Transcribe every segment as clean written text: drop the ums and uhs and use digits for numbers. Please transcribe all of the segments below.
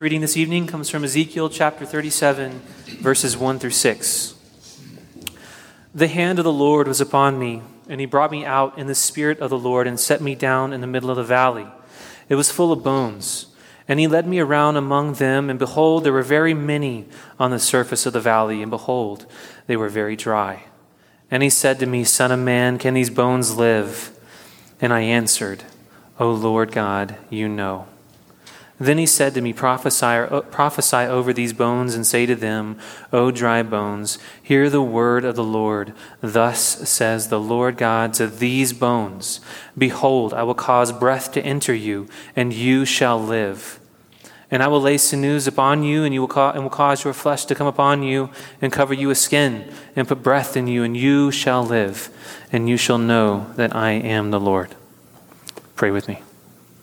Reading this evening comes from Ezekiel chapter 37, verses 1 through 6. The hand of the Lord was upon me, and he brought me out in the spirit of the Lord and set me down in the middle of the valley. It was full of bones. And he led me around among them, and behold, there were very many on the surface of the valley, and behold, they were very dry. And he said to me, Son of man, can these bones live? And I answered, O Lord God, you know. Then he said to me, prophesy over these bones and say to them, O dry bones, hear the word of the Lord. Thus says the Lord God to these bones, Behold, I will cause breath to enter you, and you shall live. And I will lay sinews upon you, and will cause your flesh to come upon you, and cover you with skin, and put breath in you, and you shall live, and you shall know that I am the Lord. Pray with me.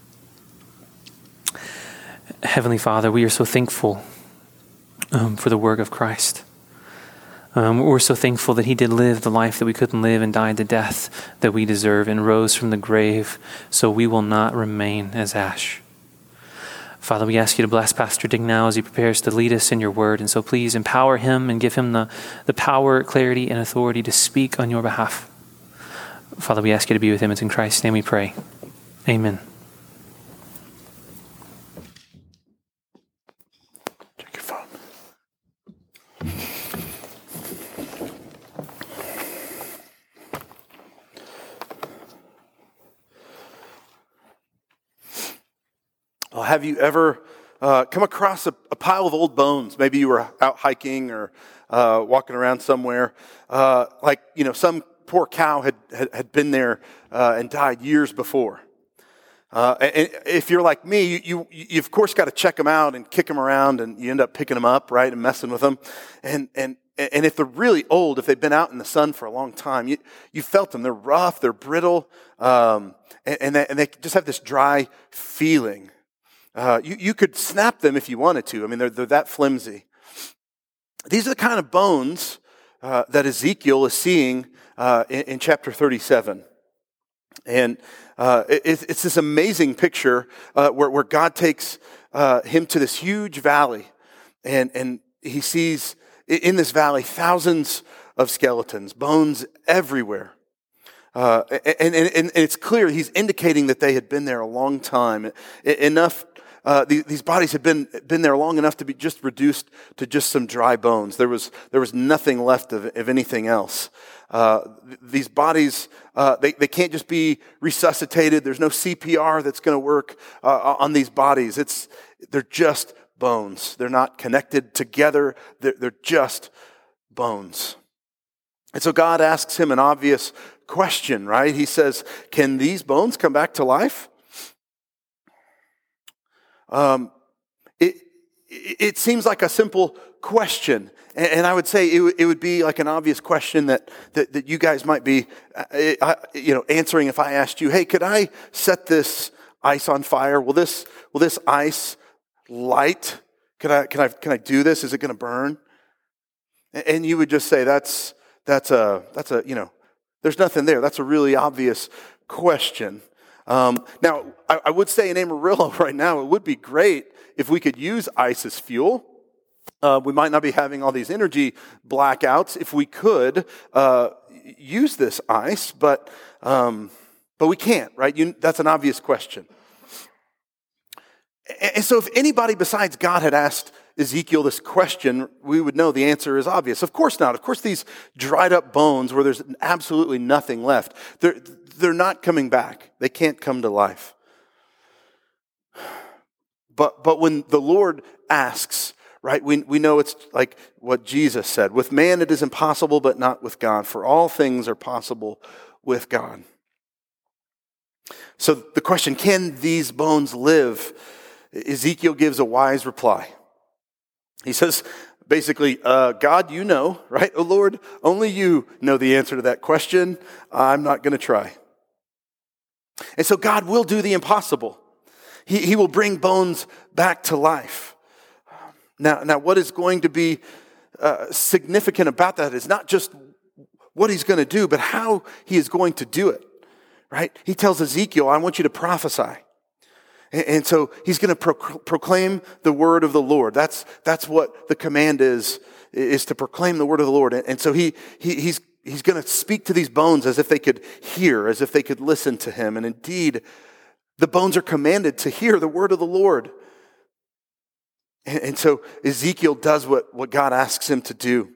Heavenly Father, we are so thankful for the work of Christ. We're so thankful that he did live the life that we couldn't live and died the death that we deserve and rose from the grave so we will not remain as ash. Father, we ask you to bless Pastor Dick now as he prepares to lead us in your word. And so please empower him and give him the power, clarity, and authority to speak on your behalf. Father, we ask you to be with him. It's in Christ's name we pray. Amen. Have you ever come across a pile of old bones? Maybe you were out hiking or walking around somewhere. Some poor cow had been there and died years before. And if you're like me, you of course got to check them out and kick them around, and you end up picking them up, right, and messing with them. And if they're really old, if they've been out in the sun for a long time, you felt them. They're rough, they're brittle, and they just have this dry feeling. You could snap them if you wanted to. I mean, they're that flimsy. These are the kind of bones that Ezekiel is seeing in chapter 37. And it's this amazing picture where God takes him to this huge valley. And he sees in this valley thousands of skeletons, bones everywhere. And it's clear he's indicating that they had been there a long time. These bodies had been there long enough to be just reduced to just some dry bones. There was nothing left of anything else. These bodies, they can't just be resuscitated. There's no CPR that's going to work on these bodies. They're just bones. They're not connected together. They're just bones. And so God asks him an obvious question, right? He says, "Can these bones come back to life?" It seems like a simple question, and I would say it would be like an obvious question that you guys might be, answering if I asked you, "Hey, could I set this ice on fire? Will this ice light? Can I do this? Is it going to burn?" And you would just say that's a there's nothing there. That's a really obvious question. Now, I would say in Amarillo right now, it would be great if we could use ice as fuel. We might not be having all these energy blackouts if we could use this ice, but we can't, right? That's an obvious question. And so if anybody besides God had asked Ezekiel this question, we would know the answer is obvious. Of course not. Of course these dried up bones where there's absolutely nothing left, they're not coming back. They can't come to life. But when the Lord asks, right, we know it's like what Jesus said. With man it is impossible, but not with God. For all things are possible with God. So the question, can these bones live? Ezekiel gives a wise reply. He says, basically, God, you know, right? Oh, Lord, only you know the answer to that question. I'm not going to try. And so God will do the impossible. He will bring bones back to life. Now, what is going to be significant about that is not just what he's going to do, but how he is going to do it, right? He tells Ezekiel, I want you to prophesy. And so he's going to proclaim the word of the Lord. That's what the command is to proclaim the word of the Lord. And so he's going to speak to these bones as if they could hear, as if they could listen to him. And indeed, the bones are commanded to hear the word of the Lord. And so Ezekiel does what God asks him to do.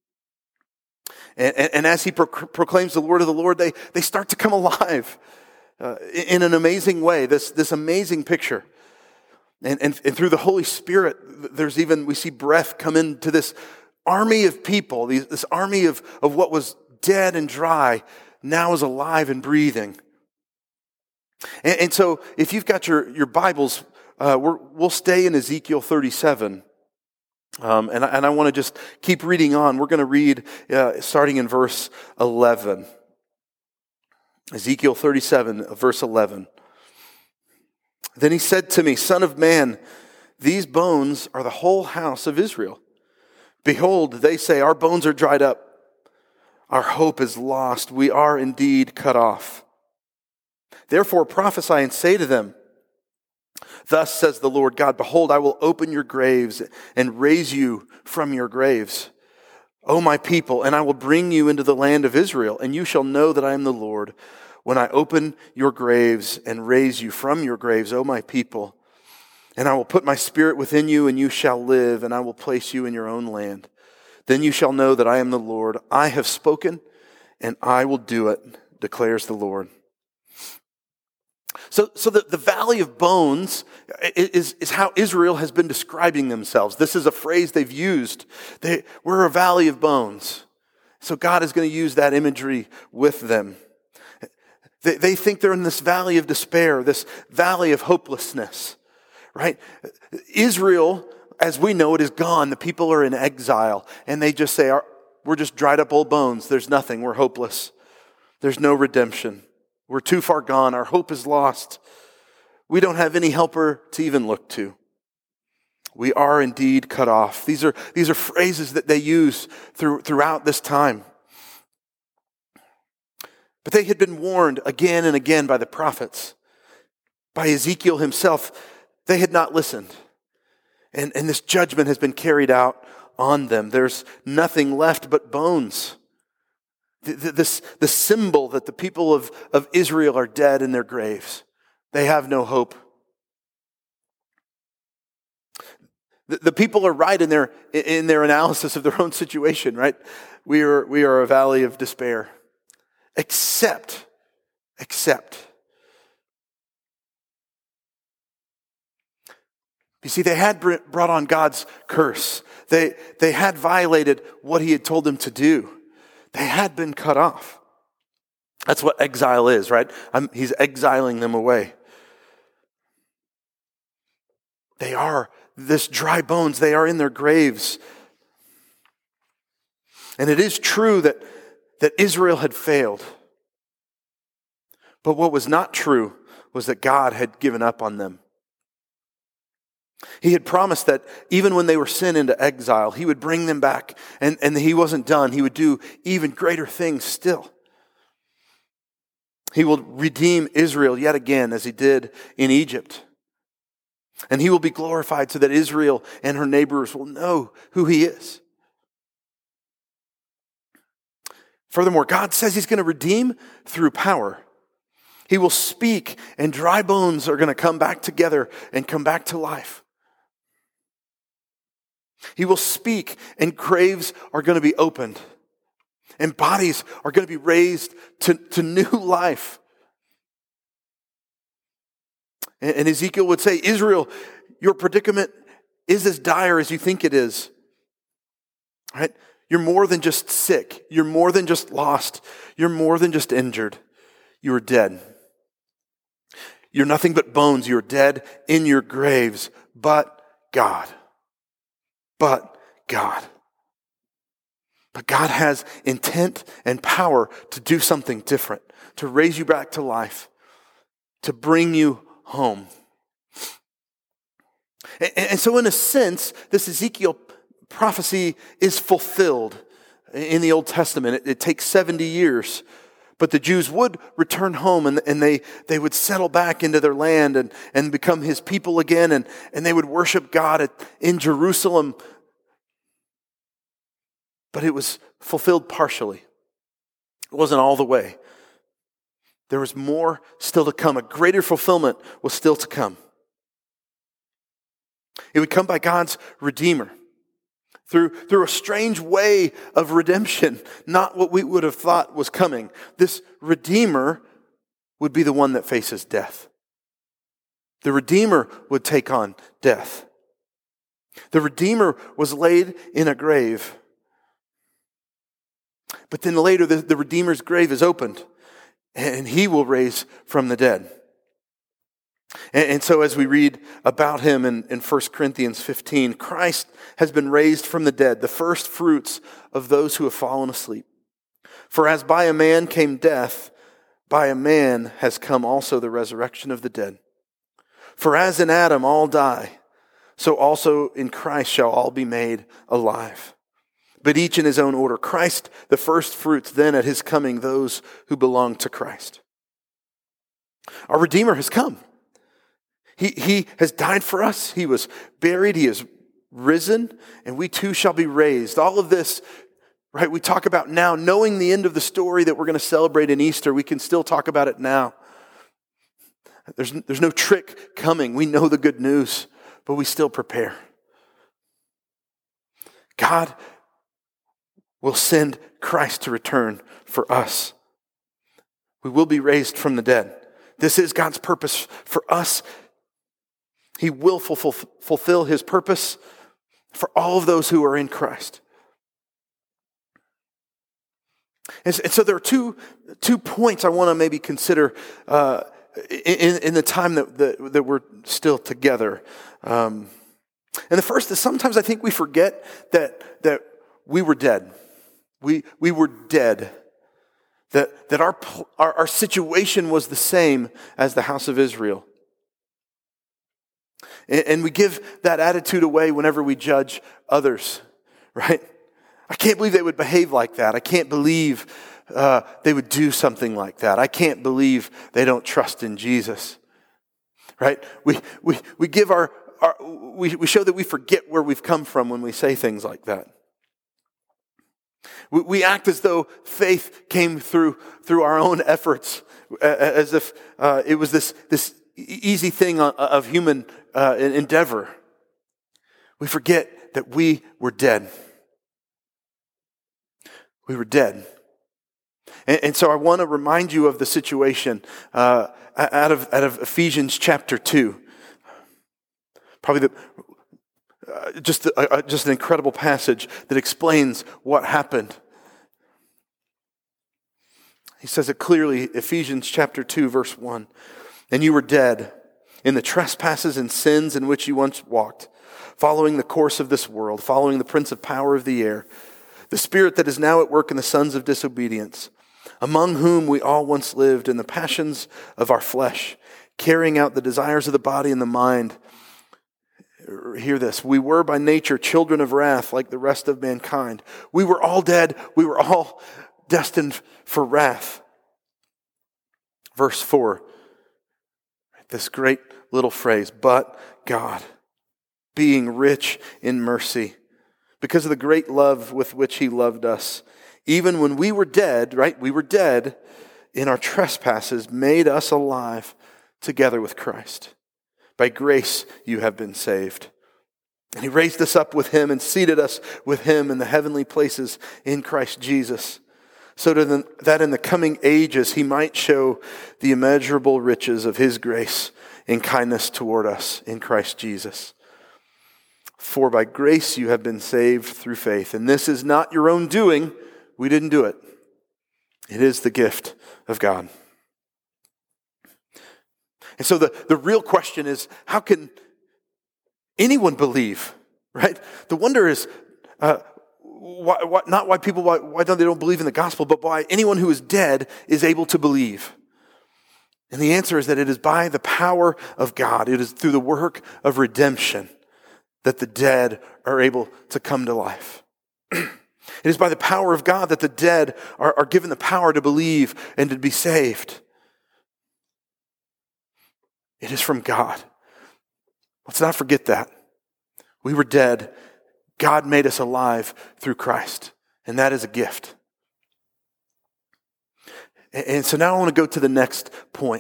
And as he proclaims the word of the Lord, they start to come alive in an amazing way, this amazing picture. And through the Holy Spirit, we see breath come into this army of people, this army of what was dead and dry, now is alive and breathing. And so if you've got your Bibles, we'll stay in Ezekiel 37. And I want to just keep reading on. We're going to read starting in verse 11. Ezekiel 37, verse 11. Then he said to me, Son of man, these bones are the whole house of Israel. Behold, they say, our bones are dried up. Our hope is lost. We are indeed cut off. Therefore prophesy and say to them, Thus says the Lord God, Behold, I will open your graves and raise you from your graves, O my people, and I will bring you into the land of Israel, and you shall know that I am the Lord, when I open your graves and raise you from your graves, O my people. And I will put my spirit within you, and you shall live, and I will place you in your own land. Then you shall know that I am the Lord. I have spoken, and I will do it, declares the Lord. So the valley of bones is how Israel has been describing themselves. This is a phrase they've used. We're a valley of bones. So God is going to use that imagery with them. They think they're in this valley of despair, this valley of hopelessness, right? Israel, as we know it, is gone. The people are in exile, and they just say, we're just dried up old bones. There's nothing. We're hopeless. There's no redemption. We're too far gone. Our hope is lost. We don't have any helper to even look to. We are indeed cut off. These are phrases that they use throughout this time. But they had been warned again and again by the prophets, by Ezekiel himself. They had not listened. And this judgment has been carried out on them. There's nothing left but bones. The symbol that the people of Israel are dead in their graves. They have no hope. The people are right in their analysis of their own situation, right? We are a valley of despair. Except. You see, they had brought on God's curse. They had violated what he had told them to do. They had been cut off. That's what exile is, right? He's exiling them away. They are this dry bones. They are in their graves. And it is true that Israel had failed. But what was not true was that God had given up on them. He had promised that even when they were sent into exile, he would bring them back. And he wasn't done. He would do even greater things still. He will redeem Israel yet again as he did in Egypt. And he will be glorified so that Israel and her neighbors will know who he is. Furthermore, God says he's going to redeem through power. He will speak and dry bones are going to come back together and come back to life. He will speak and graves are going to be opened. And bodies are going to be raised to new life. And Ezekiel would say, Israel, your predicament is as dire as you think it is. Right? You're more than just sick. You're more than just lost. You're more than just injured. You are dead. You're nothing but bones. You're dead in your graves. But God. But God. But God has intent and power to do something different, to raise you back to life, to bring you home. And so in a sense, this Ezekiel prophecy is fulfilled in the Old Testament. It takes 70 years. But the Jews would return home, and they would settle back into their land and become his people again, and they would worship God in Jerusalem. But it was fulfilled partially. It wasn't all the way. There was more still to come. A greater fulfillment was still to come. It would come by God's Redeemer. Through a strange way of redemption, not what we would have thought was coming. This Redeemer would be the one that faces death. The Redeemer would take on death. The Redeemer was laid in a grave. But then later the Redeemer's grave is opened, and he will raise from the dead. And so as we read about him in 1 Corinthians 15, Christ has been raised from the dead, the first fruits of those who have fallen asleep. For as by a man came death, by a man has come also the resurrection of the dead. For as in Adam all die, so also in Christ shall all be made alive. But each in his own order. Christ the first fruits, then at his coming those who belong to Christ. Our Redeemer has come. He has died for us. He was buried. He is risen. And we too shall be raised. All of this, right, we talk about now. Knowing the end of the story that we're going to celebrate in Easter, we can still talk about it now. There's no trick coming. We know the good news, but we still prepare. God will send Christ to return for us. We will be raised from the dead. This is God's purpose for us. He will fulfill his purpose for all of those who are in Christ. And so there are two points I want to maybe consider in the time that we're still together. And the first is sometimes I think we forget that we were dead. We were dead. That our situation was the same as the house of Israel. And we give that attitude away whenever we judge others, right? I can't believe they would behave like that. I can't believe they would do something like that. I can't believe they don't trust in Jesus, right? We give we show that we forget where we've come from when we say things like that. We act as though faith came through our own efforts, as if it was this easy thing of human endeavor. We forget that we were dead. We were dead. And so I want to remind you of the situation out of Ephesians chapter 2. Probably just an incredible passage that explains what happened. He says it clearly, Ephesians chapter 2, verse 1. And you were dead in the trespasses and sins in which you once walked, following the course of this world, following the prince of power of the air, the spirit that is now at work in the sons of disobedience, among whom we all once lived in the passions of our flesh, carrying out the desires of the body and the mind. Hear this. We were by nature children of wrath like the rest of mankind. We were all dead. We were all destined for wrath. Verse 4. This great little phrase, but God, being rich in mercy, because of the great love with which he loved us, even when we were dead, right? We were dead in our trespasses, made us alive together with Christ. By grace you have been saved. And he raised us up with him and seated us with him in the heavenly places in Christ Jesus, so that in the coming ages he might show the immeasurable riches of his grace and kindness toward us in Christ Jesus. For by grace you have been saved through faith. And this is not your own doing. We didn't do it. It is the gift of God. And so the real question is, how can anyone believe, right? The wonder is, why don't they believe in the gospel, but why anyone who is dead is able to believe. And the answer is that it is by the power of God. It is through the work of redemption that the dead are able to come to life. It is by the power of God that the dead are given the power to believe and to be saved. It is from God. Let's not forget that. We were dead. God made us alive through Christ, and that is a gift. And so now I want to go to the next point.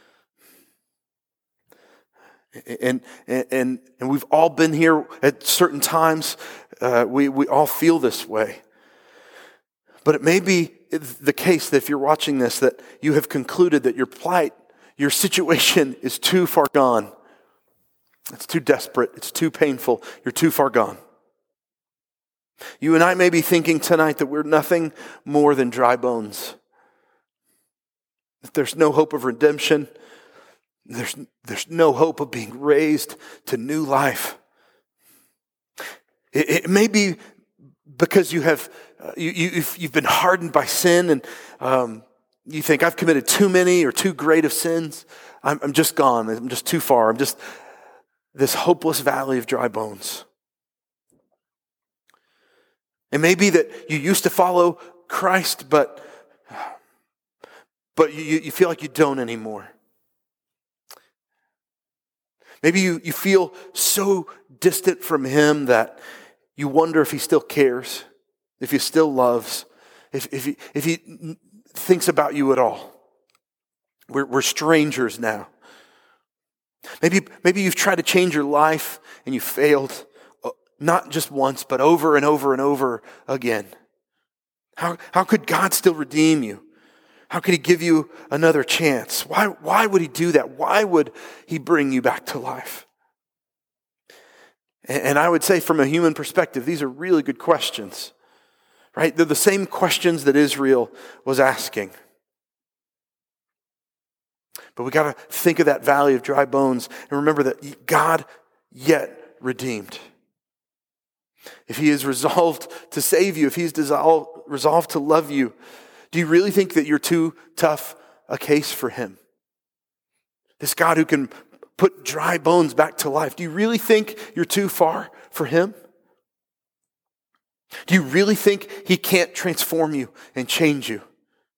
And we've all been here at certain times. We all feel this way. But it may be the case that if you're watching this, that you have concluded that your plight, your situation is too far gone. It's too desperate. It's too painful. You're too far gone. You and I may be thinking tonight that we're nothing more than dry bones. That there's no hope of redemption. There's no hope of being raised to new life. It may be because you have you've been hardened by sin, and you think, I've committed too many or too great of sins. I'm just gone. I'm just too far. I'm just this hopeless valley of dry bones. It may be that you used to follow Christ, but you feel like you don't anymore. Maybe you feel so distant from Him that you wonder if He still cares, if He still loves, if He thinks about you at all. We're strangers now. Maybe you've tried to change your life and you failed, not just once, but over and over and over again. How could God still redeem you? How could He give you another chance? Why would He do that? Why would He bring you back to life? And I would say from a human perspective, these are really good questions, right? They're the same questions that Israel was asking. But we got to think of that valley of dry bones and remember that God yet redeemed. If He is resolved to save you, if He's resolved to love you, do you really think that you're too tough a case for Him? This God who can put dry bones back to life, do you really think you're too far for Him? Do you really think He can't transform you and change you?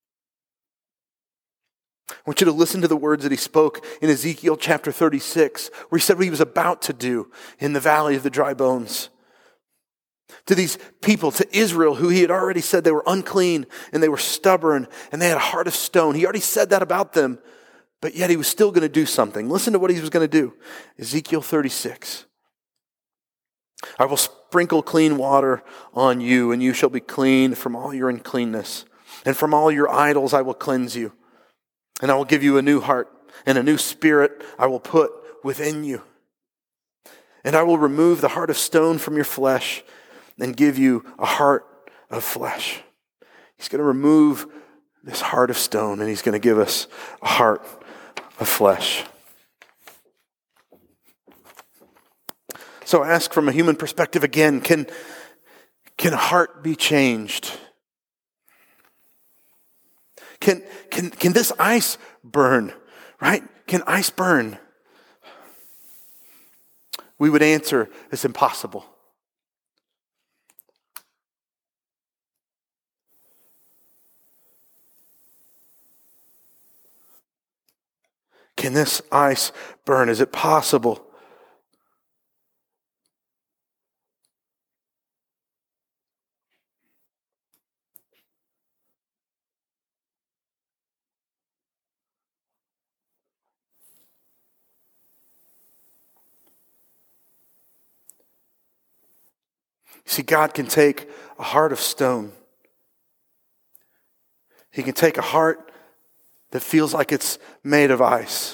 I want you to listen to the words that He spoke in Ezekiel chapter 36, where He said what He was about to do in the valley of the dry bones. To these people, to Israel, who He had already said they were unclean and they were stubborn and they had a heart of stone. He already said that about them, but yet He was still going to do something. Listen to what He was going to do. Ezekiel 36. I will sprinkle clean water on you, and you shall be clean from all your uncleanness. And from all your idols I will cleanse you. And I will give you a new heart, and a new spirit I will put within you. And I will remove the heart of stone from your flesh and give you a heart of flesh. He's going to remove this heart of stone, and He's going to give us a heart of flesh. So I ask from a human perspective again, can a heart be changed? Can this ice burn, right? Can ice burn? We would answer, it's impossible. Can this ice burn? Is it possible? See, God can take a heart of stone. He can take a heart that feels like it's made of ice.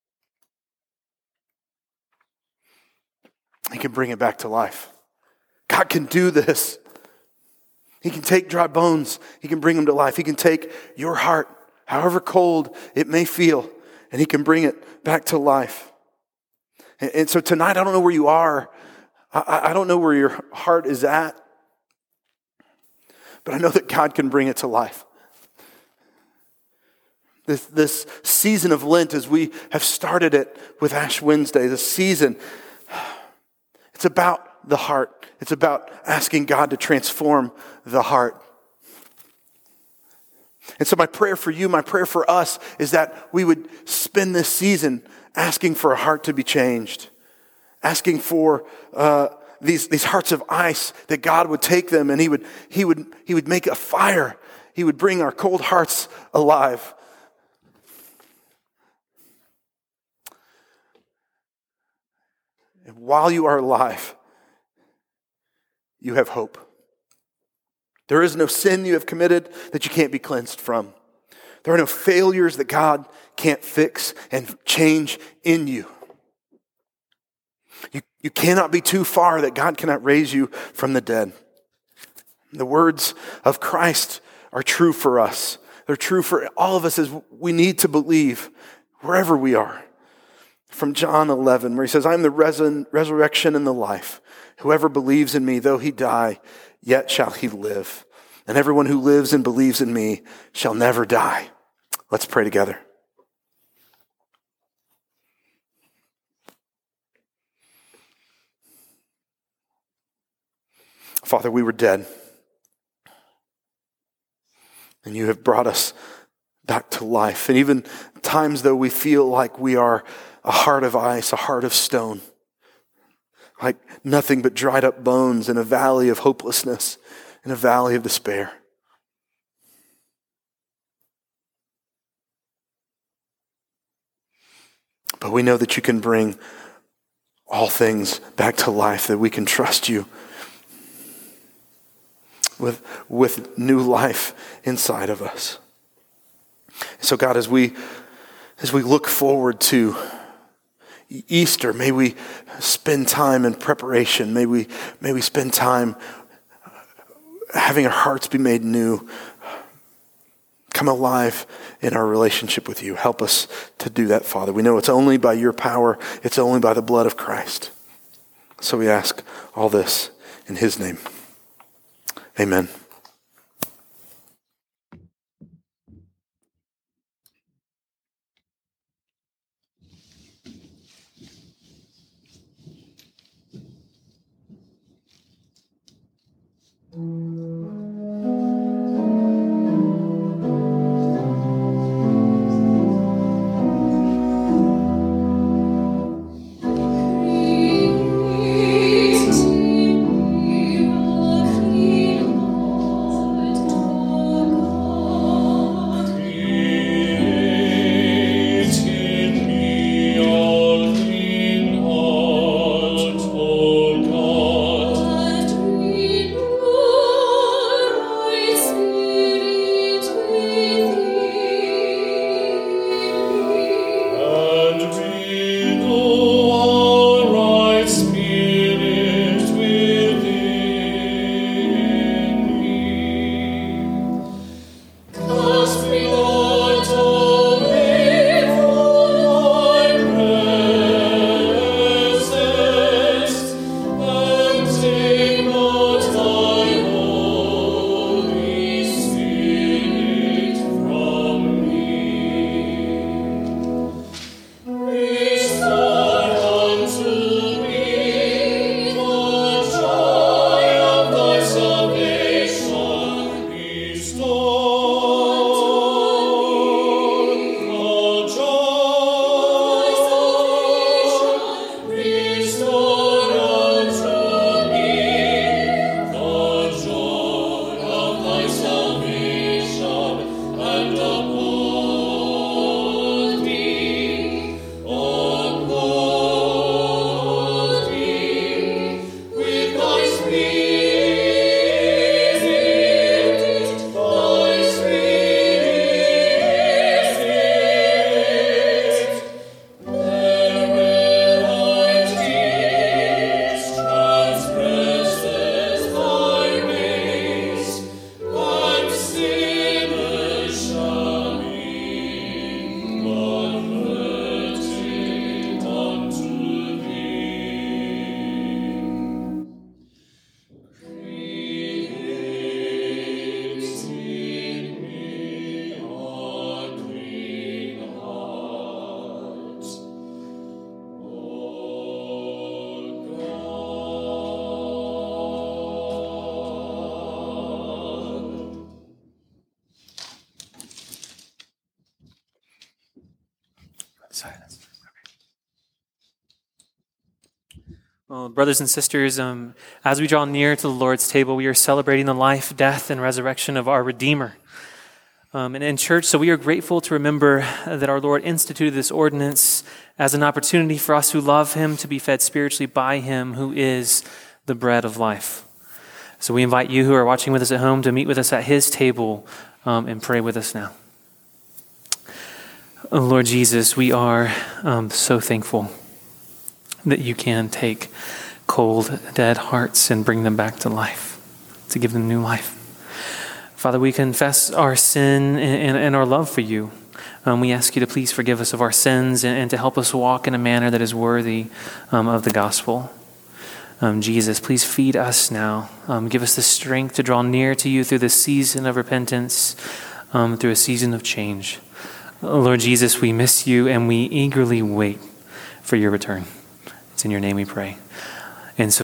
He can bring it back to life. God can do this. He can take dry bones. He can bring them to life. He can take your heart, however cold it may feel, and He can bring it back to life. And so tonight, I don't know where you are. I don't know where your heart is at. But I know that God can bring it to life. This season of Lent, as we have started it with Ash Wednesday, this season, it's about the heart. It's about asking God to transform the heart. And so my prayer for you, my prayer for us is that we would spend this season asking for a heart to be changed. Asking for these hearts of ice, that God would take them and He would make a fire. He would bring our cold hearts alive. And while you are alive, you have hope. There is no sin you have committed that you can't be cleansed from. There are no failures that God can't fix and change in you. You cannot be too far that God cannot raise you from the dead. The words of Christ are true for us. They're true for all of us as we need to believe wherever we are. From John 11, where He says, I am the resurrection and the life. Whoever believes in me, though he die, yet shall he live. And everyone who lives and believes in me shall never die. Let's pray together. Father, we were dead. And you have brought us back to life. And even times though we feel like we are a heart of ice, a heart of stone, like nothing but dried up bones in a valley of hopelessness, in a valley of despair. But we know that you can bring all things back to life, that we can trust you with new life inside of us. So God, as we look forward to Easter, may we spend time in preparation. May we spend time having our hearts be made new, come alive in our relationship with you. Help us to do that, Father. We know it's only by your power. It's only by the blood of Christ. So we ask all this in His name. Amen. Silence. Well, brothers and sisters, as we draw near to the Lord's table, we are celebrating the life, death, and resurrection of our Redeemer. And in church, so we are grateful to remember that our Lord instituted this ordinance as an opportunity for us who love him to be fed spiritually by him, who is the bread of life. So we invite you who are watching with us at home to meet with us at his table and pray with us now. Oh, Lord Jesus, we are so thankful that you can take cold, dead hearts and bring them back to life, to give them new life. Father, we confess our sin and our love for you. We ask you to please forgive us of our sins and to help us walk in a manner that is worthy of the gospel. Jesus, please feed us now. Give us the strength to draw near to you through this season of repentance, through a season of change. Lord Jesus, we miss you and we eagerly wait for your return. It's in your name we pray. And so